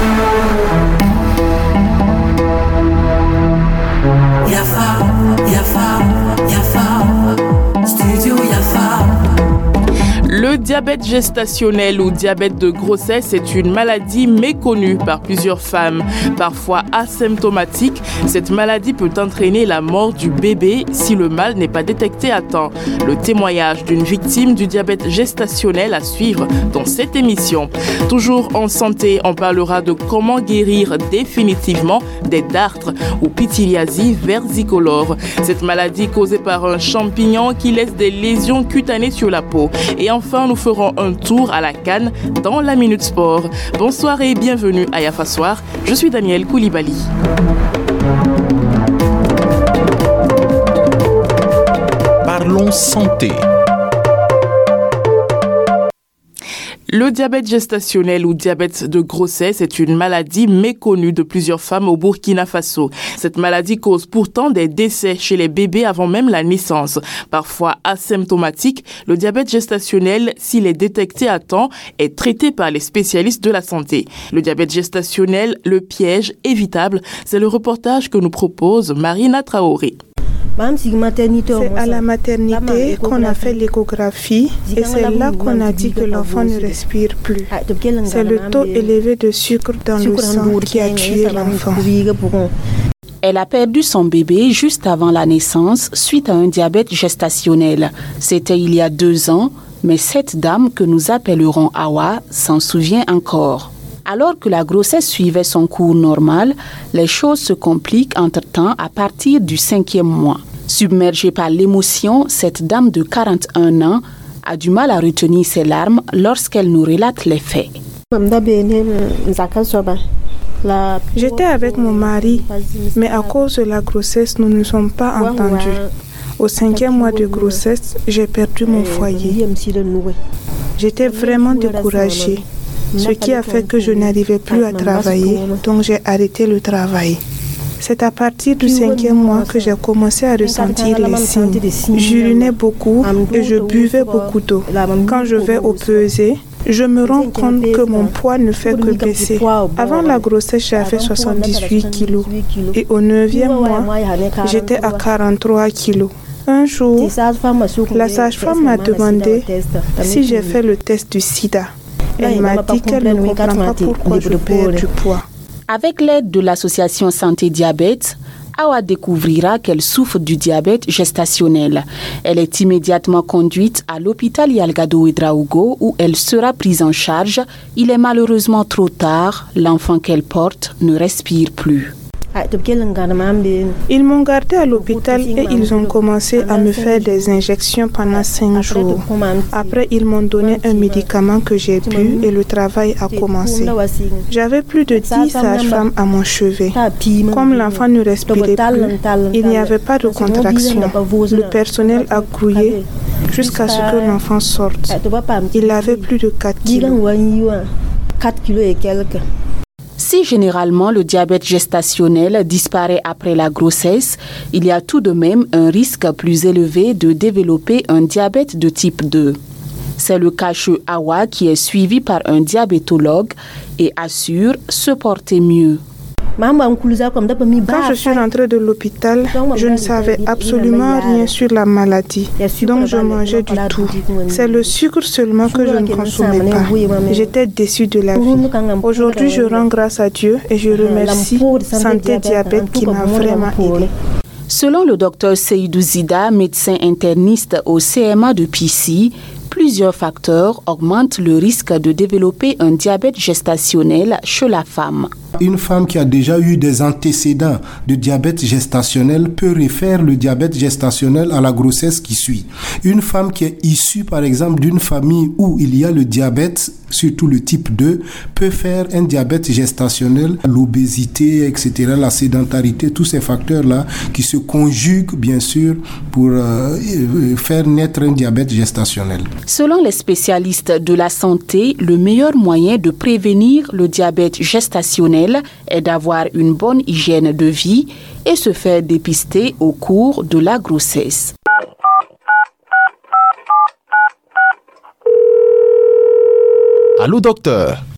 Le diabète gestationnel ou diabète de grossesse est une maladie méconnue par plusieurs femmes. Parfois asymptomatique, cette maladie peut entraîner la mort du bébé si le mal n'est pas détecté à temps. Le témoignage d'une victime du diabète gestationnel à suivre dans cette émission. Toujours en santé, on parlera de comment guérir définitivement des dartres ou pityriasie versicolore. Cette maladie causée par un champignon qui laisse des lésions cutanées sur la peau. Et enfin, nous ferons un tour à la Cannes dans la Minute Sport. Bonsoir et bienvenue à Yafa Soir. Je suis Daniel Koulibaly. Parlons santé. Le diabète gestationnel ou diabète de grossesse est une maladie méconnue de plusieurs femmes au Burkina Faso. Cette maladie cause pourtant des décès chez les bébés avant même la naissance. Parfois asymptomatique, le diabète gestationnel, s'il est détecté à temps, est traité par les spécialistes de la santé. Le diabète gestationnel, le piège évitable, c'est le reportage que nous propose Marina Traoré. C'est à la maternité qu'on a fait l'échographie et c'est là qu'on a dit que l'enfant ne respire plus. C'est le taux élevé de sucre dans le sang qui a tué l'enfant. Elle a perdu son bébé juste avant la naissance suite à un diabète gestationnel. C'était il y a 2 ans, mais cette dame que nous appellerons Awa s'en souvient encore. Alors que la grossesse suivait son cours normal, les choses se compliquent entre-temps à partir du 5e mois. Submergée par l'émotion, cette dame de 41 ans a du mal à retenir ses larmes lorsqu'elle nous relate les faits. J'étais avec mon mari, mais à cause de la grossesse, nous ne sommes pas entendus. Au 5e mois de grossesse, j'ai perdu mon foyer. J'étais vraiment découragée, ce qui a fait que je n'arrivais plus à travailler, donc j'ai arrêté le travail. C'est à partir du 5e mois que j'ai commencé à ressentir les signes. J'urinais beaucoup et je buvais beaucoup d'eau. Quand je vais au pesée, je me rends compte que mon poids ne fait que baisser. Avant la grossesse, j'avais 78 kilos et au 9e mois, j'étais à 43 kilos. Un jour, la sage-femme m'a demandé si j'ai fait le test du sida. Elle m'a dit qu'elle ne comprend pas pourquoi je perds du poids. Avec l'aide de l'association Santé Diabète, Awa découvrira qu'elle souffre du diabète gestationnel. Elle est immédiatement conduite à l'hôpital Yalgado Ouedraogo où elle sera prise en charge. Il est malheureusement trop tard, l'enfant qu'elle porte ne respire plus. Ils m'ont gardée à l'hôpital et ils ont commencé à me faire des injections pendant 5 jours. Après, ils m'ont donné un médicament que j'ai bu et le travail a commencé. J'avais plus de 10 sages-femmes à mon chevet. Comme l'enfant ne respirait plus, il n'y avait pas de contraction. Le personnel a grouillé jusqu'à ce que l'enfant sorte. Il avait plus de 4 kilos. Si généralement le diabète gestationnel disparaît après la grossesse, il y a tout de même un risque plus élevé de développer un diabète de type 2. C'est le cas chez Awa qui est suivi par un diabétologue et assure se porter mieux. Quand je suis rentrée de l'hôpital, je ne savais absolument rien sur la maladie, donc je mangeais du tout. C'est le sucre seulement que je ne consommais pas. J'étais déçue de la vie. Aujourd'hui, je rends grâce à Dieu et je remercie Santé Diabète qui m'a vraiment aidée. Selon le docteur Seydou Zida, médecin interniste au CMA de Pissy, plusieurs facteurs augmentent le risque de développer un diabète gestationnel chez la femme. Une femme qui a déjà eu des antécédents de diabète gestationnel peut refaire le diabète gestationnel à la grossesse qui suit. Une femme qui est issue par exemple d'une famille où il y a le diabète, surtout le type 2, peut faire un diabète gestationnel, l'obésité, etc., la sédentarité, tous ces facteurs-là qui se conjuguent bien sûr pour faire naître un diabète gestationnel. Selon les spécialistes de la santé, le meilleur moyen de prévenir le diabète gestationnel est d'avoir une bonne hygiène de vie et se faire dépister au cours de la grossesse. Allô docteur?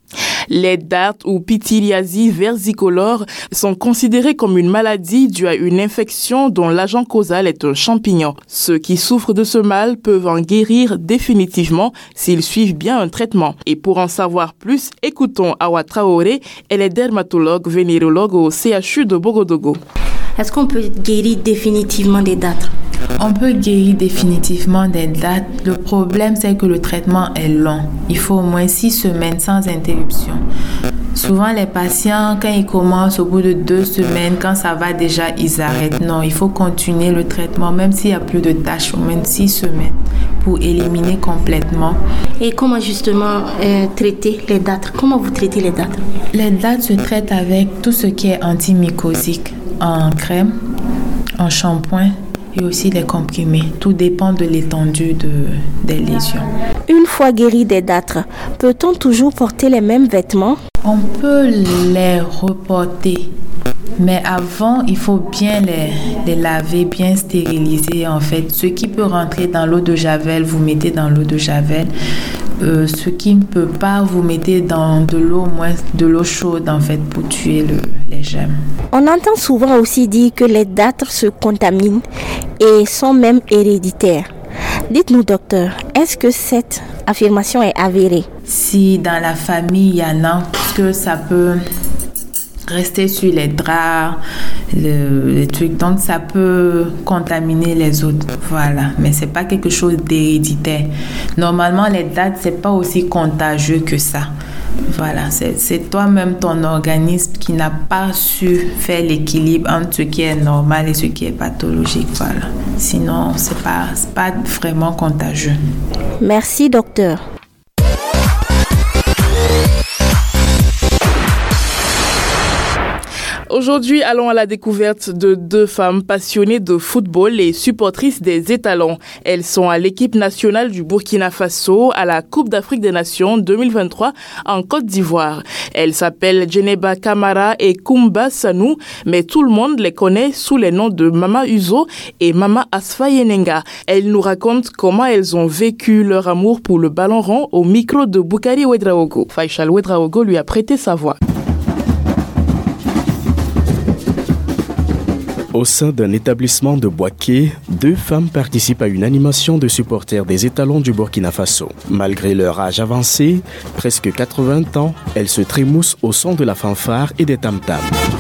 Les dards ou pityriasis versicolores sont considérés comme une maladie due à une infection dont l'agent causal est un champignon. Ceux qui souffrent de ce mal peuvent en guérir définitivement s'ils suivent bien un traitement. Et pour en savoir plus, écoutons Awa Traoré, elle est dermatologue vénérologue au CHU de Bogodogo. Est-ce qu'on peut guérir définitivement des dards? On peut guérir définitivement des dards. Le problème, c'est que le traitement est long. Il faut au moins 6 semaines sans interruption. Souvent, les patients, quand ils commencent au bout de 2 semaines, quand ça va déjà, ils arrêtent. Non, il faut continuer le traitement, même s'il n'y a plus de tâches, au moins 6 semaines pour éliminer complètement. Et comment justement traiter les dards? Comment vous traitez les dards? Les dards se traitent avec tout ce qui est antimycosique, en crème, en shampoing et aussi les comprimés. Tout dépend de l'étendue des lésions. Une fois guéri des dards, peut-on toujours porter les mêmes vêtements? On peut les reporter, mais avant, il faut bien les laver, bien stériliser en fait. Ce qui peut rentrer dans l'eau de Javel, vous mettez dans l'eau de Javel. Ce qui ne peut pas, vous mettez dans de l'eau, moins de l'eau chaude en fait pour tuer les germes. On entend souvent aussi dire que les dards se contaminent et sont même héréditaires. Dites-nous docteur, est-ce que cette affirmation est avérée? Si dans la famille il y en a, parce que ça peut rester sur les draps, les trucs, donc ça peut contaminer les autres, voilà, mais c'est pas quelque chose d'héréditaire. Normalement les dards c'est pas aussi contagieux que ça. Voilà, c'est toi-même ton organisme qui n'a pas su faire l'équilibre entre ce qui est normal et ce qui est pathologique, voilà. Sinon c'est pas vraiment contagieux. Merci docteur. Aujourd'hui, allons à la découverte de 2 femmes passionnées de football et supportrices des étalons. Elles sont à l'équipe nationale du Burkina Faso à la Coupe d'Afrique des Nations 2023 en Côte d'Ivoire. Elles s'appellent Djeneba Kamara et Koumba Sanou, mais tout le monde les connaît sous les noms de Mama Uzo et Mama Asfa Yenenga. Elles nous racontent comment elles ont vécu leur amour pour le ballon rond au micro de Boukari Ouedraogo. Faïchal Ouedraogo lui a prêté sa voix. Au sein d'un établissement de Boaké, 2 femmes participent à une animation de supporters des étalons du Burkina Faso. Malgré leur âge avancé, presque 80 ans, elles se trémoussent au son de la fanfare et des tam-tams.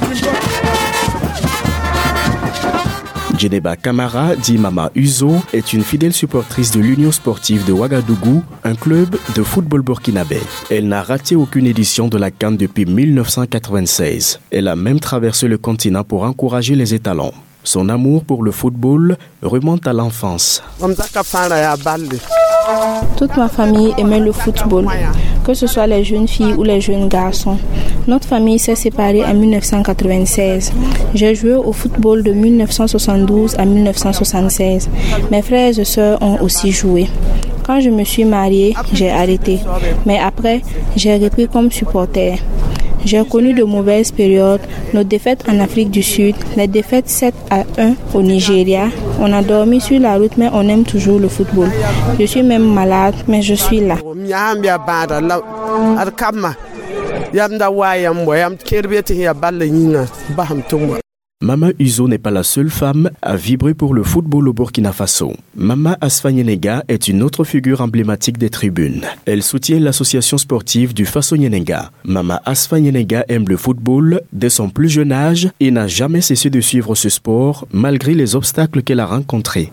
Djeneba Kamara, dit Mama Uzo, est une fidèle supportrice de l'Union sportive de Ouagadougou, un club de football burkinabé. Elle n'a raté aucune édition de la CAN depuis 1996. Elle a même traversé le continent pour encourager les étalons. Son amour pour le football remonte à l'enfance. Toute ma famille aimait le football, que ce soit les jeunes filles ou les jeunes garçons. Notre famille s'est séparée en 1996. J'ai joué au football de 1972 à 1976. Mes frères et sœurs ont aussi joué. Quand je me suis mariée, j'ai arrêté. Mais après, j'ai repris comme supporter. J'ai connu de mauvaises périodes, nos défaites en Afrique du Sud, les défaites 7-1 au Nigeria. On a dormi sur la route, mais on aime toujours le football. Je suis même malade, mais je suis là. Mama Uzo n'est pas la seule femme à vibrer pour le football au Burkina Faso. Mama Asfa Yenenga est une autre figure emblématique des tribunes. Elle soutient l'association sportive du Faso Yenenga. Mama Asfa Yenenga aime le football dès son plus jeune âge et n'a jamais cessé de suivre ce sport malgré les obstacles qu'elle a rencontrés.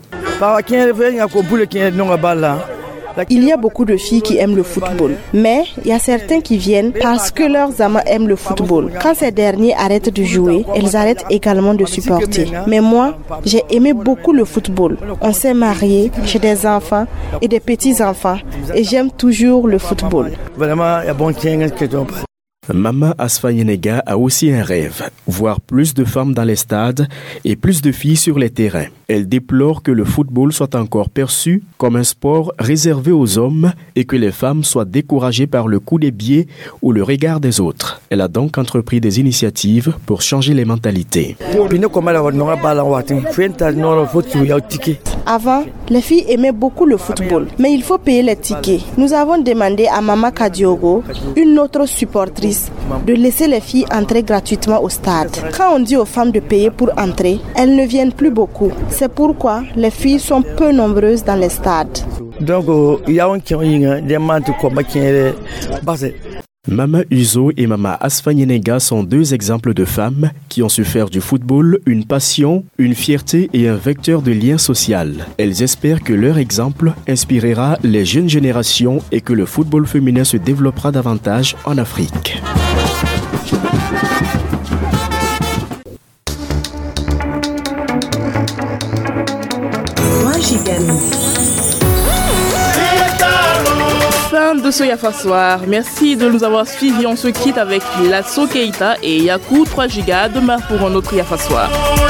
Il y a beaucoup de filles qui aiment le football, mais il y a certains qui viennent parce que leurs amants aiment le football. Quand ces derniers arrêtent de jouer, elles arrêtent également de supporter. Mais moi, j'ai aimé beaucoup le football. On s'est mariés, j'ai des enfants et des petits-enfants et j'aime toujours le football. Mama Asfa Yenenga a aussi un rêve, voir plus de femmes dans les stades et plus de filles sur les terrains. Elle déplore que le football soit encore perçu comme un sport réservé aux hommes et que les femmes soient découragées par le coût des billets ou le regard des autres. Elle a donc entrepris des initiatives pour changer les mentalités. Avant, les filles aimaient beaucoup le football, mais il faut payer les tickets. Nous avons demandé à Mama Kadiogo, une autre supportrice, de laisser les filles entrer gratuitement au stade. Quand on dit aux femmes de payer pour entrer, elles ne viennent plus beaucoup. C'est pourquoi les filles sont peu nombreuses dans les stades. Mama Uzo et Mama Asfanyenega sont deux exemples de femmes qui ont su faire du football une passion, une fierté et un vecteur de lien social. Elles espèrent que leur exemple inspirera les jeunes générations et que le football féminin se développera davantage en Afrique. Fin de ce Yafa Soir. Merci de nous avoir suivis. On se quitte avec Lasso Keita et Yaku 3 Giga. Demain pour un autre Yafa Soir.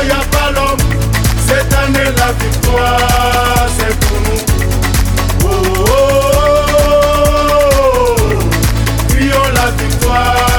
Cette année la victoire c'est pour nous. Fuyons la victoire.